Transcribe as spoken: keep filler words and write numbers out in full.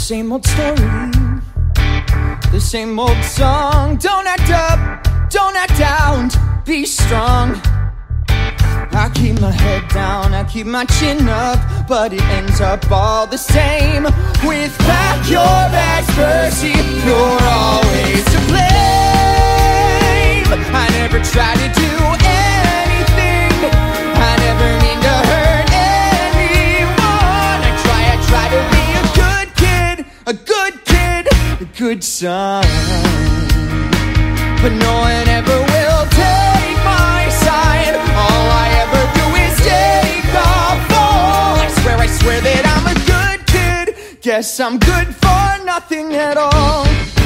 same old story, the same old song. Don't act up, don't act down, be strong. I keep my head down, I keep my chin up, but it ends up all the same. With pack your bags, Percy, you're always to blame. I never try to do anything, I never mean to hurt anyone. I try, I try to be a good kid, a good kid, a good son. But no one ever will take my side. All I ever do is take off. Oh, I swear, I swear that I'm a good kid. Guess I'm good for nothing at all.